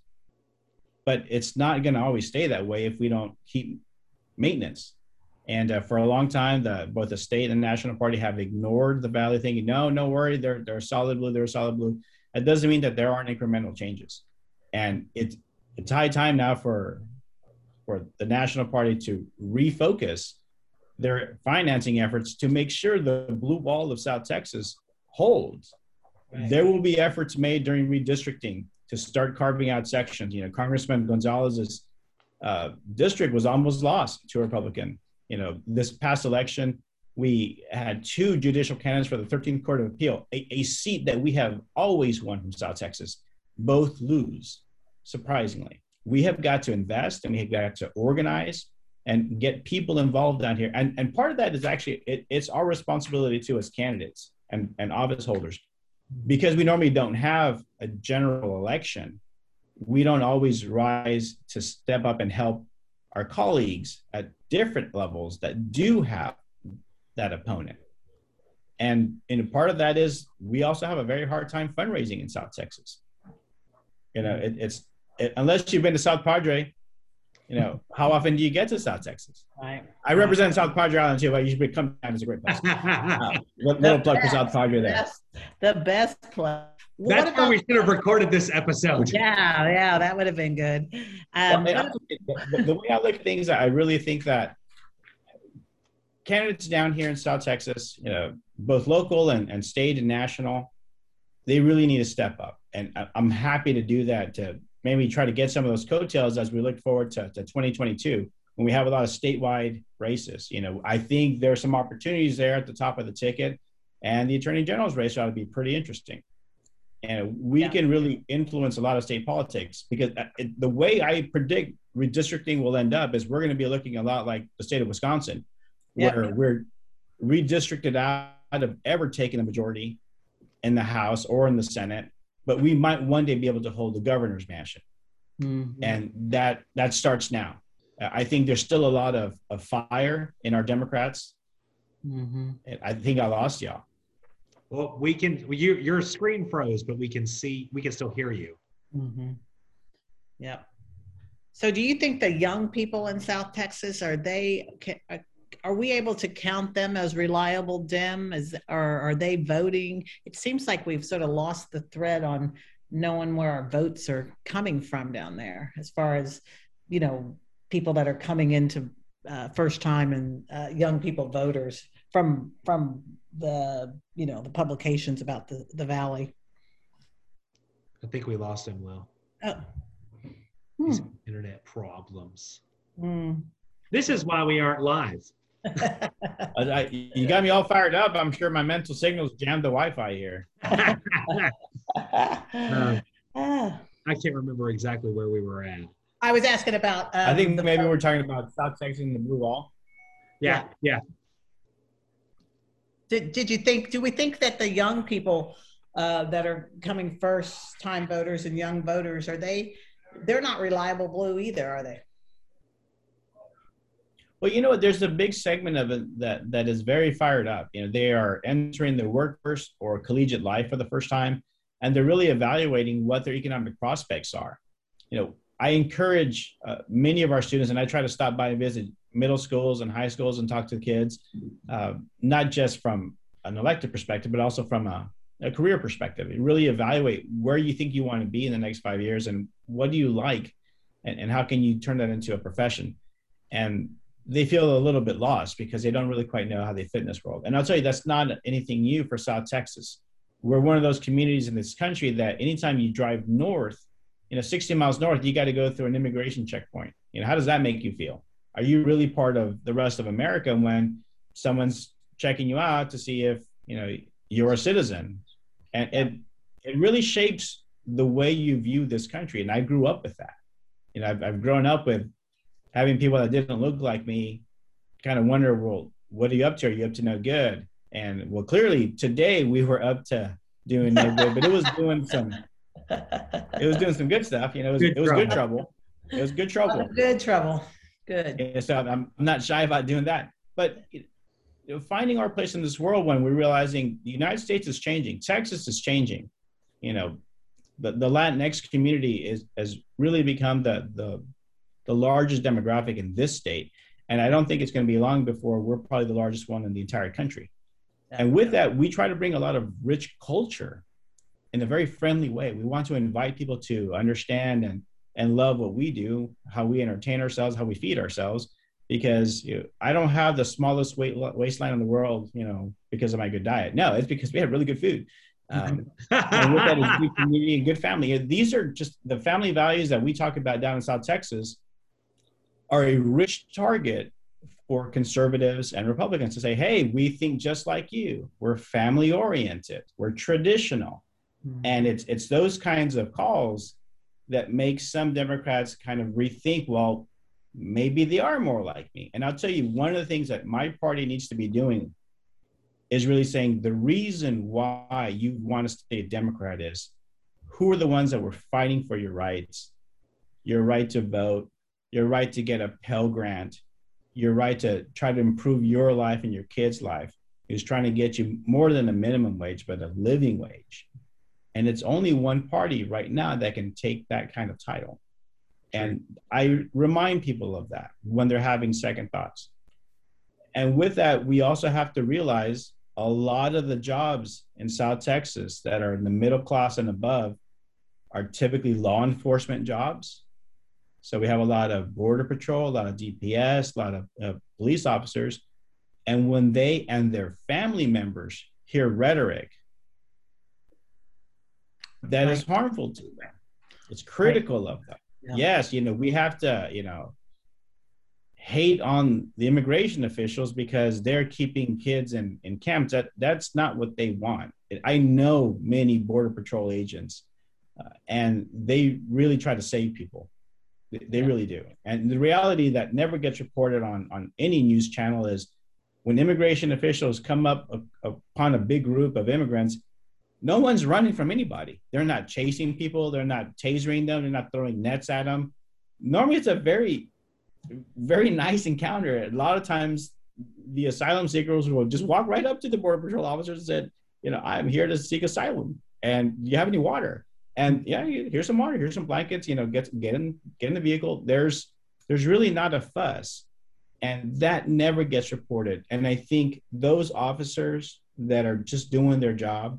But it's not going to always stay that way if we don't keep maintenance. And uh, for a long time, the, both the state and national party have ignored the Valley, thinking, no, no worry, they're, they're solid blue, they're solid blue. That doesn't mean that there aren't incremental changes. And it's, it's high time now for, for the national party to refocus their financing efforts to make sure the blue wall of South Texas holds. Right. There will be efforts made during redistricting to start carving out sections. You know, Congressman Gonzalez's uh, district was almost lost to a Republican. You know, this past election, we had two judicial candidates for the thirteenth Court of Appeal, a, a seat that we have always won from South Texas, both lose, surprisingly. We have got to invest and we have got to organize and get people involved down here. And, and part of that is actually, it, it's our responsibility too as candidates and, and office holders. Because we normally don't have a general election, we don't always rise to step up and help our colleagues at different levels that do have that opponent. And, and part of that is we also have a very hard time fundraising in South Texas. You know, it, it's it, unless you've been to South Padre, you know, how often do you get to South Texas? Right. I represent South Padre Island too, but you should come down. It's a great place. Uh, little plug for South Padre there. Best, the best plug. That's about, where we should have recorded this episode. Yeah, yeah, that would have been good. Um, well, the, the way I look at things, I really think that candidates down here in South Texas, you know, both local and, and state and national, they really need to step up. And I'm happy to do that to maybe try to get some of those coattails as we look forward to, to twenty twenty-two, when we have a lot of statewide races. You know, I think there's some opportunities there at the top of the ticket, and the Attorney General's race ought to be pretty interesting. And we yeah. can really influence a lot of state politics, because it, the way I predict redistricting will end up is we're going to be looking a lot like the state of Wisconsin, where yeah. we're redistricted out of ever taking a majority in the House or in the Senate, but we might one day be able to hold the governor's mansion. Mm-hmm. And that that starts now. I think there's still a lot of, of fire in our Democrats. Mm-hmm. I think I lost y'all. Well, we can, you, your screen froze, but we can see, we can still hear you. Mm-hmm. Yeah. So do you think the young people in South Texas, are they, are we able to count them as reliable Dem? Is, or are they voting? It seems like we've sort of lost the thread on knowing where our votes are coming from down there, as far as, you know, people that are coming into uh, first time and uh, young people voters from, from the, you know, the publications about the, the Valley. I think we lost him, Will. Oh. These Hmm. internet problems. Hmm. This is why we aren't live. I, I, you got me all fired up. I'm sure my mental signals jammed the Wi-Fi here. uh, I can't remember exactly where we were at. I was asking about. Um, I think maybe we're talking about South Texas and the Blue Wall. Yeah, yeah. Did Did you think? Do we think that the young people uh, that are coming first time voters and young voters, are they? They're not reliable blue either, are they? Well, you know what? There's a big segment of it that that is very fired up. You know, they are entering the workforce or collegiate life for the first time, and they're really evaluating what their economic prospects are. You know, I encourage uh, many of our students, and I try to stop by and visit middle schools and high schools and talk to the kids, uh, not just from an elected perspective, but also from a a career perspective. You really evaluate where you think you want to be in the next five years and what do you like, and, and how can you turn that into a profession. And they feel a little bit lost because they don't really quite know how they fit in this world. And I'll tell you, that's not anything new for South Texas. We're one of those communities in this country that anytime you drive north, you know, sixty miles north, you got to go through an immigration checkpoint. You know, how does that make you feel? Are you really part of the rest of America when someone's checking you out to see if, you know, you're a citizen? And it, it really shapes the way you view this country. And I grew up with that. You know, I've, I've grown up with having people that didn't look like me kind of wonder, well, what are you up to? Are you up to no good? And well, clearly today we were up to doing no good, but it was doing some, it was doing some good stuff. You know, it was good, it was good trouble. It was good trouble. Good trouble. Good. And so I'm, I'm not shy about doing that. But you know, finding our place in this world when we're realizing the United States is changing, Texas is changing. You know, the, the Latinx community is has really become the the the largest demographic in this state. And I don't think it's going to be long before we're probably the largest one in the entire country. And with that, we try to bring a lot of rich culture in a very friendly way. We want to invite people to understand and, and love what we do, how we entertain ourselves, how we feed ourselves, because you know, I don't have the smallest weight, waistline in the world, you know, because of my good diet. No, it's because we have really good food. Um, and with that is good community and good family. These are just the family values that we talk about down in South Texas are a rich target for conservatives and Republicans to say, hey, we think just like you. We're family oriented. We're traditional. Mm-hmm. And it's it's those kinds of calls that make some Democrats kind of rethink, well, maybe they are more like me. And I'll tell you, one of the things that my party needs to be doing is really saying the reason why you want to stay a Democrat is who are the ones that were fighting for your rights, your right to vote, your right to get a Pell Grant, your right to try to improve your life and your kids' life, is trying to get you more than a minimum wage, but a living wage. And it's only one party right now that can take that kind of title. And I remind people of that when they're having second thoughts. And with that, we also have to realize a lot of the jobs in South Texas that are in the middle class and above are typically law enforcement jobs. So we have a lot of Border Patrol, a lot of D P S, a lot of uh, police officers. And when they and their family members hear rhetoric that is harmful to them, it's critical of them. Yeah. Yes, you know, we have to, you know, hate on the immigration officials because they're keeping kids in, in camps. That, that's not what they want. I know many Border Patrol agents, uh, and they really try to save people. They really do. And the reality that never gets reported on, on any news channel is when immigration officials come up a, upon a big group of immigrants, no one's running from anybody. They're not chasing people. They're not tasering them. They're not throwing nets at them. Normally, it's a very, very nice encounter. A lot of times, the asylum seekers will just walk right up to the Border Patrol officers and said, you know, I'm here to seek asylum. And do you have any water? And yeah, here's some water, here's some blankets, you know, get, get in, get in the vehicle. There's, there's really not a fuss, and that never gets reported. And I think those officers that are just doing their job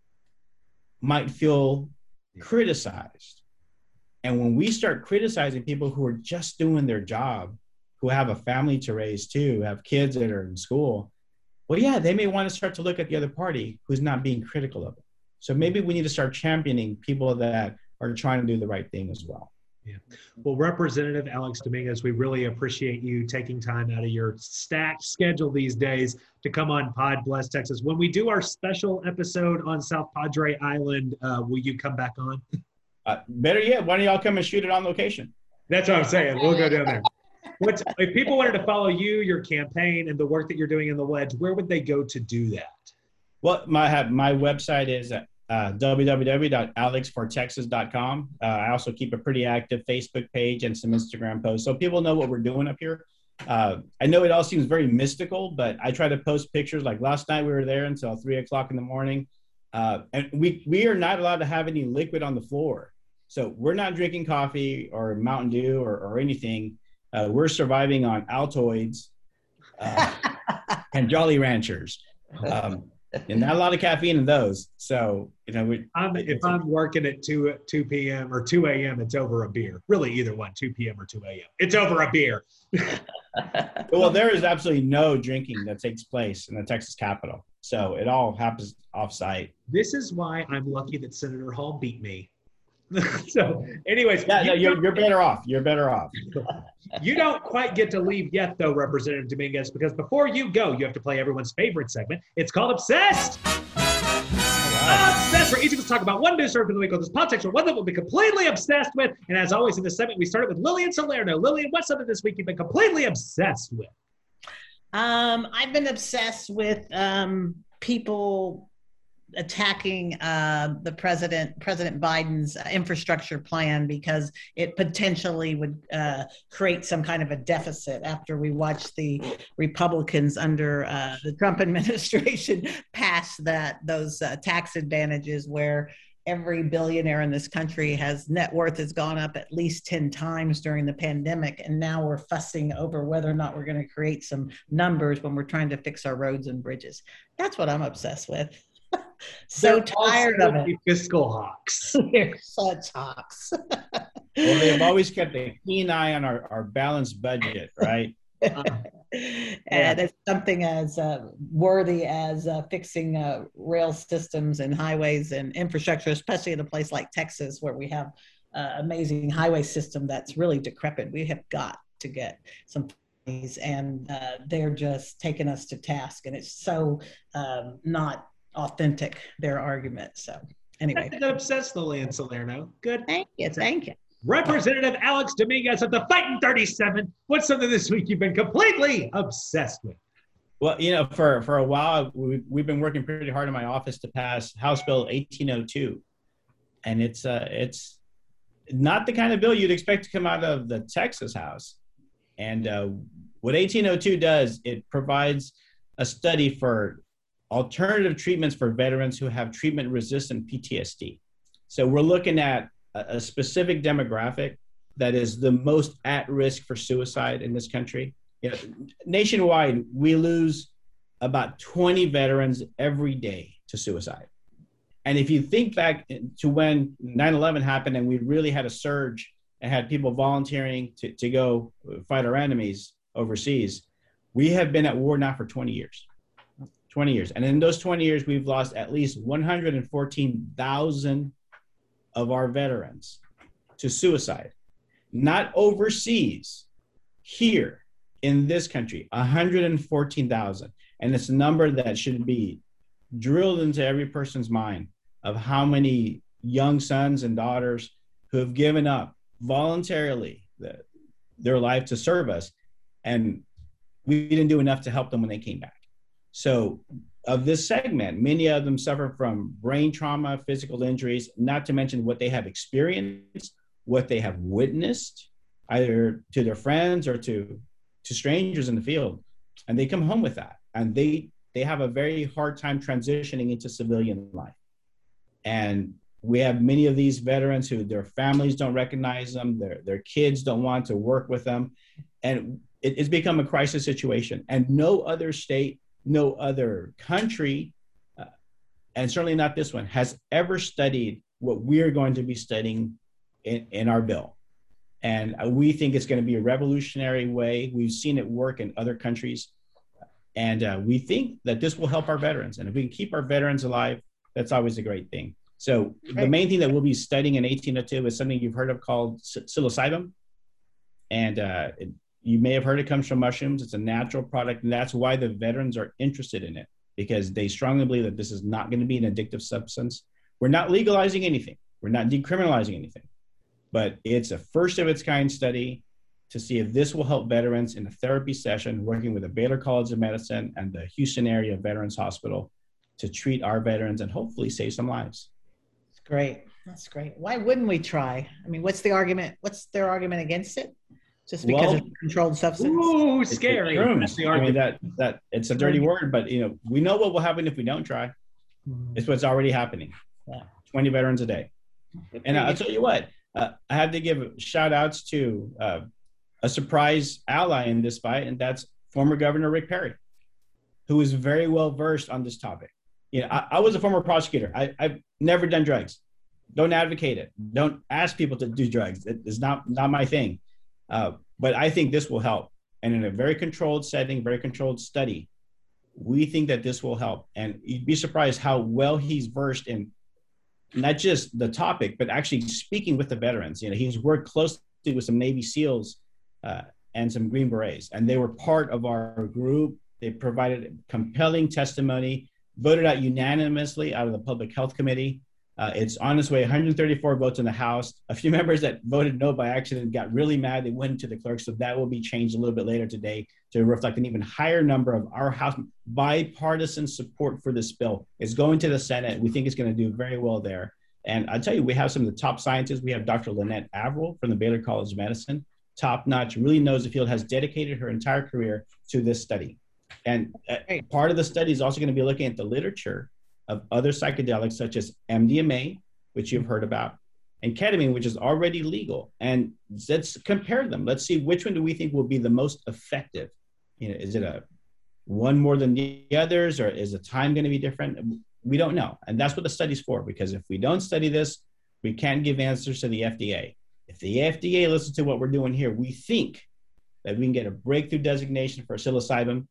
might feel criticized. And when we start criticizing people who are just doing their job, who have a family to raise too, have kids that are in school, well, yeah, they may want to start to look at the other party who's not being critical of it. So maybe we need to start championing people that are trying to do the right thing as well. Yeah. Well, Representative Alex Dominguez, we really appreciate you taking time out of your stacked schedule these days to come on Pod Bless Texas. When we do our special episode on South Padre Island, uh, will you come back on? Uh, better yet, why don't y'all come and shoot it on location? That's what I'm saying. We'll go down there. What's, if people wanted to follow you, your campaign, and the work that you're doing in the Wedge, where would they go to do that? Well, my my website is uh, w w w dot alex for texas dot com. Uh, I also keep a pretty active Facebook page and some Instagram posts, so people know what we're doing up here. Uh, I know it all seems very mystical, but I try to post pictures. Like last night, we were there until three o'clock in the morning, uh, and we we are not allowed to have any liquid on the floor. So we're not drinking coffee or Mountain Dew or, or anything. Uh, we're surviving on Altoids uh, and Jolly Ranchers. Um, and not a lot of caffeine in those. So, you know, we, I'm, if I'm working at two two p.m. or two a.m., it's over a beer. Really, either one, two p.m. or two a.m. It's over a beer. Well, there is absolutely no drinking that takes place in the Texas Capitol. So it all happens off-site. This is why I'm lucky that Senator Hall beat me. So, anyways, yeah, you no, you're, you're better off. You're better off. You don't quite get to leave yet, though, Representative Dominguez, because before you go, you have to play everyone's favorite segment. It's called Obsessed. Right. Obsessed, where each of us talk about one news story for the week on this politics or one that we'll be completely obsessed with. And as always in this segment, we started with Lillian Salerno. Lillian, what's something this week you've been completely obsessed with? Um, I've been obsessed with um, people attacking uh, the president, President Biden's infrastructure plan because it potentially would uh, create some kind of a deficit after we watched the Republicans under uh, the Trump administration pass that those uh, tax advantages where every billionaire in this country has net worth has gone up at least ten times during the pandemic. And now we're fussing over whether or not we're going to create some numbers when we're trying to fix our roads and bridges. That's what I'm obsessed with. So They're tired of it. Fiscal hawks. They're such hawks. Well, they've always kept a keen eye on our, our balanced budget, right? Uh, and it's something as uh, worthy as uh, fixing uh, rail systems and highways and infrastructure, especially in a place like Texas where we have an uh, amazing highway system that's really decrepit. We have got to get some and uh, they're just taking us to task, and it's so um, not authentic, their argument. So anyway. That's obsessed, Lillian Salerno. Good. Thank you. Thank you. Representative Alex Dominguez of the Fighting thirty-seven. What's something this week you've been completely obsessed with? Well, you know, for, for a while, we, we've been working pretty hard in my office to pass House Bill eighteen oh two. And it's uh, it's not the kind of bill you'd expect to come out of the Texas House. And uh, what eighteen oh two does, it provides a study for alternative treatments for veterans who have treatment-resistant P T S D. So we're looking at a, a specific demographic that is the most at risk for suicide in this country. You know, nationwide, we lose about twenty veterans every day to suicide. And if you think back to when nine eleven happened and we really had a surge and had people volunteering to, to go fight our enemies overseas, we have been at war now for twenty years. twenty years. And in those twenty years, we've lost at least one hundred fourteen thousand of our veterans to suicide. Not overseas, here in this country, one hundred fourteen thousand. And it's a number that should be drilled into every person's mind of how many young sons and daughters who have given up voluntarily the, their life to serve us. And we didn't do enough to help them when they came back. So of this segment, many of them suffer from brain trauma, physical injuries, not to mention what they have experienced, what they have witnessed, either to their friends or to, to strangers in the field. And they come home with that. And they, they have a very hard time transitioning into civilian life. And we have many of these veterans who their families don't recognize them, their, their kids don't want to work with them. And it, it's become a crisis situation. And no other state, no other country, uh, and certainly not this one, has ever studied what we're going to be studying in, in our bill. And uh, we think it's going to be a revolutionary way. We've seen it work in other countries. And uh, we think that this will help our veterans. And if we can keep our veterans alive, that's always a great thing. So the main thing that we'll be studying in eighteen oh two is something you've heard of called psilocybin. And uh, it, you may have heard it comes from mushrooms. It's a natural product. And that's why the veterans are interested in it, because they strongly believe that this is not going to be an addictive substance. We're not legalizing anything. We're not decriminalizing anything. But it's a first of its kind study to see if this will help veterans in a therapy session, working with the Baylor College of Medicine and the Houston Area Veterans Hospital to treat our veterans and hopefully save some lives. That's great. That's great. Why wouldn't we try? I mean, what's the argument? What's their argument against it? Just because well, it's a controlled substance? Ooh, scary. It's the I mean, that, that, it's a dirty word, but you know, we know what will happen if we don't try. Mm-hmm. It's what's already happening. Yeah. twenty veterans a day. And I'll tell you what, uh, I have to give shout outs to uh, a surprise ally in this fight, and that's former Governor Rick Perry, who is very well versed on this topic. You know, I, I was a former prosecutor. I, I've never done drugs. Don't advocate it. Don't ask people to do drugs. It, it's not, not my thing. Uh, but I think this will help. And in a very controlled setting, very controlled study, we think that this will help. And you'd be surprised how well he's versed in not just the topic, but actually speaking with the veterans. You know, he's worked closely with some Navy SEALs uh, and some Green Berets, and they were part of our group. They provided compelling testimony, voted out unanimously out of the Public Health Committee. Uh, it's on its way, one hundred thirty-four votes in the House. A few members that voted no by accident got really mad. They went to the clerk, so that will be changed a little bit later today to reflect an even higher number of our House bipartisan support for this bill. It's going to the Senate. We think it's going to do very well there. And I'll tell you, we have some of the top scientists. We have Doctor Lynette Averill from the Baylor College of Medicine, top notch, really knows the field, has dedicated her entire career to this study. And uh, part of the study is also going to be looking at the literature of other psychedelics such as M D M A, which you've heard about, and ketamine, which is already legal. And let's compare them. Let's see which one do we think will be the most effective. You know, is it a one more than the others, or is the time going to be different? We don't know. And that's what the study's for, because if we don't study this, we can't give answers to the F D A. If the F D A listens to what we're doing here, we think that we can get a breakthrough designation for psilocybin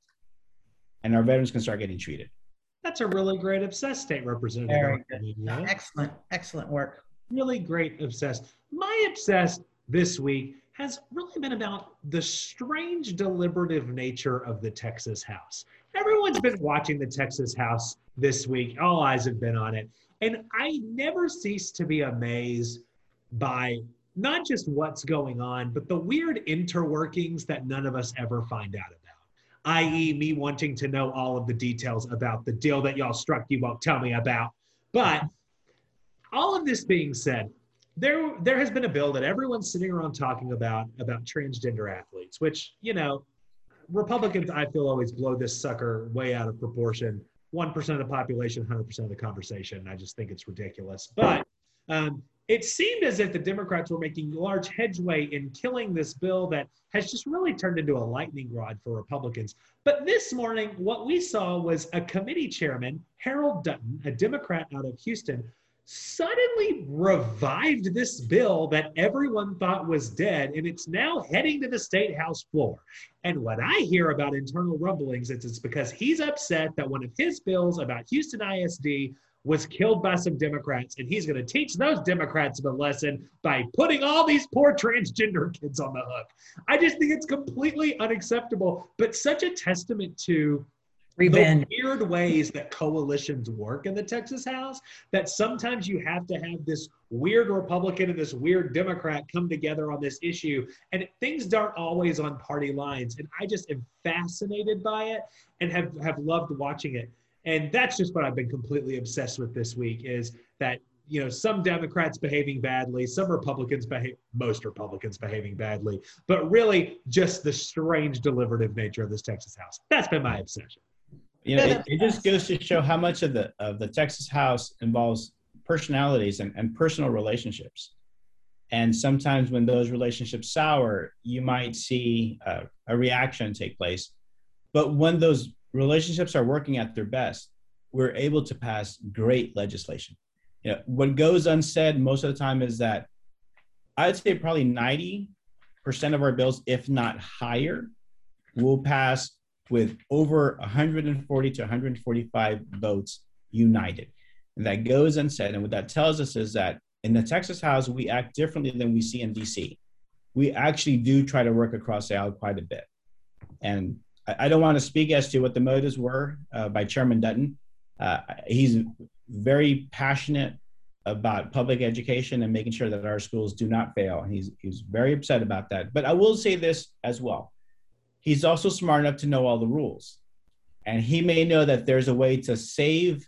and our veterans can start getting treated. That's a really great Obsessed State Representative. Very good. Yeah. Excellent, excellent work. Really great Obsessed. My Obsessed this week has really been about the strange deliberative nature of the Texas House. Everyone's been watching the Texas House this week. All eyes have been on it. And I never cease to be amazed by not just what's going on, but the weird interworkings that none of us ever find out about. that is me wanting to know all of the details about the deal that y'all struck you won't tell me about. But all of this being said, there, there has been a bill that everyone's sitting around talking about, about transgender athletes, which, you know, Republicans, I feel, always blow this sucker way out of proportion. one percent of the population, one hundred percent of the conversation. I just think it's ridiculous. But um, it seemed as if the Democrats were making large headway in killing this bill that has just really turned into a lightning rod for Republicans. But this morning, what we saw was a committee chairman, Harold Dutton, a Democrat out of Houston, suddenly revived this bill that everyone thought was dead, and it's now heading to the State House floor. And what I hear about internal rumblings is it's because he's upset that one of his bills about Houston I S D was killed by some Democrats, and he's going to teach those Democrats a lesson by putting all these poor transgender kids on the hook. I just think it's completely unacceptable, but such a testament to Revenge. the weird ways that coalitions work in the Texas House, that sometimes you have to have this weird Republican and this weird Democrat come together on this issue, and things aren't always on party lines. And I just am fascinated by it and have, have loved watching it. And that's just what I've been completely obsessed with this week, is that, you know, some Democrats behaving badly, some Republicans behave, most Republicans behaving badly, but really just the strange deliberative nature of this Texas House. That's been my obsession. You know, it, it just goes to show how much of the of the Texas House involves personalities and, and personal relationships. And sometimes when those relationships sour, you might see a, a reaction take place. But when those relationships are working at their best, we're able to pass great legislation. You know, what goes unsaid most of the time is that I'd say probably ninety percent of our bills, if not higher, will pass with over one hundred forty to one hundred forty-five votes united. And that goes unsaid. And what that tells us is that in the Texas House, we act differently than we see in D C. We actually do try to work across the aisle quite a bit. And I don't want to speak as to what the motives were uh, by Chairman Dutton. Uh, he's very passionate about public education and making sure that our schools do not fail. And he's, he's very upset about that. But I will say this as well. He's also smart enough to know all the rules. And he may know that there's a way to save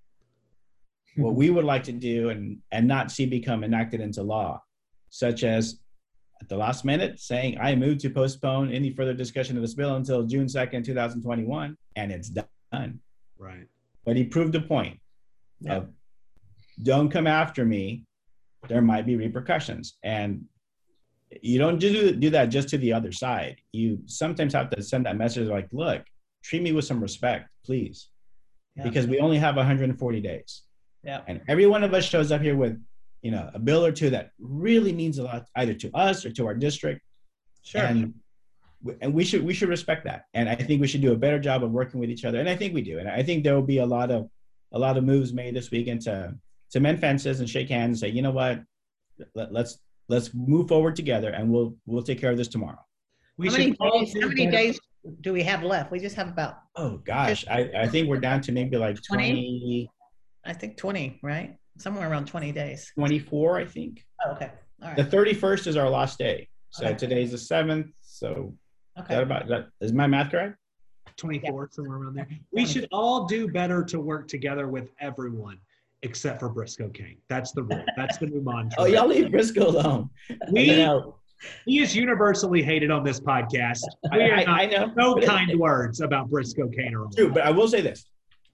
what we would like to do and, and not see become enacted into law, such as at the last minute saying, I move to postpone any further discussion of this bill until June second, two thousand twenty-one, and it's done. Right. But he proved a point yeah. of, don't come after me, there might be repercussions. And you don't do, do that just to the other side. You sometimes have to send that message like, look, treat me with some respect, please. Yeah. because we only have one hundred forty days. Yeah. And every one of us shows up here with, you know, a bill or two that really means a lot either to us or to our district. Sure. And, and we should we should respect that. And I think we should do a better job of working with each other. And I think we do. And I think there will be a lot of a lot of moves made this weekend to to mend fences and shake hands and say, you know what, Let, let's let's move forward together, and we'll we'll take care of this tomorrow. We how many, should all days, do how many better. days do we have left? We just have about, Oh gosh, I, I think we're down to maybe like twenty? twenty, I think twenty, right? Somewhere around twenty days. twenty-four, I think. Oh, okay. All The right. thirty-first is our last day. So Okay. today's the seventh. So is Okay. that about that? Is my math correct? twenty-four, somewhere around there. We should all do better to work together with everyone except for Briscoe Kane. That's the rule. That's the new mantra. Oh, y'all leave Briscoe alone. We- I know. He is universally hated on this podcast. We I, are I, not, I know. no But it- kind words about Briscoe Kane or True, but I will say this.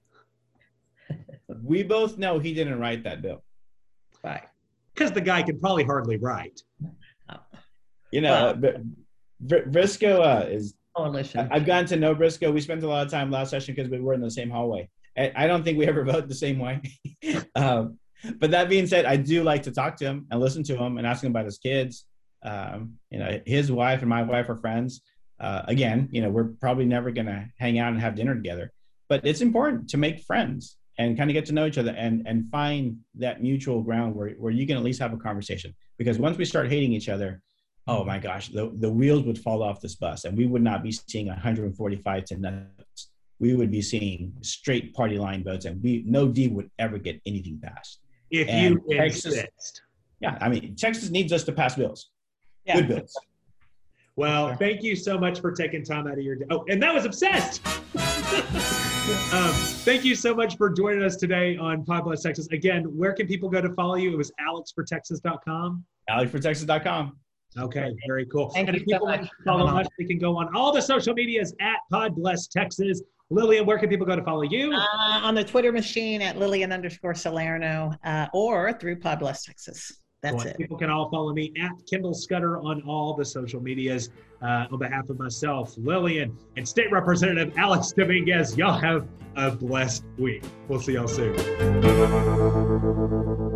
We both know he didn't write that bill. Right. because the guy can probably hardly write. You know, but Br- Briscoe uh, is. Coalition. I've gotten to know Briscoe. We spent a lot of time last session because we were in the same hallway. I, I don't think we ever vote the same way. um, but that being said, I do like to talk to him and listen to him and ask him about his kids. Um, you know, his wife and my wife are friends. Uh, again, you know, we're probably never going to hang out and have dinner together. But it's important to make friends and kind of get to know each other and, and find that mutual ground where, where you can at least have a conversation. Because once we start hating each other, oh my gosh, the, the wheels would fall off this bus and we would not be seeing one hundred forty-five to nothing. We would be seeing straight party line votes and we no D would ever get anything passed. If And you Texas- insist. Yeah, I mean, Texas needs us to pass bills. Yeah. Good bills. Well, thank you so much for taking time out of your day. Oh, and that was Obsessed. um, thank you so much for joining us today on Pod Bless Texas. Again, where can people go to follow you? It was alex for texas dot com. alex for texas dot com. Okay, very cool. Thank and you if people so want much to for follow coming on. us, they can go on all the social medias at Pod Bless Texas. Lillian, where can people go to follow you? Uh, on the Twitter machine at Lillian underscore Salerno uh, or through Pod Bless Texas. That's Well, it. People can all follow me at Kendall Scudder on all the social medias. Uh, on behalf of myself, Lillian, and State Representative Alex Dominguez, y'all have a blessed week. We'll see y'all soon.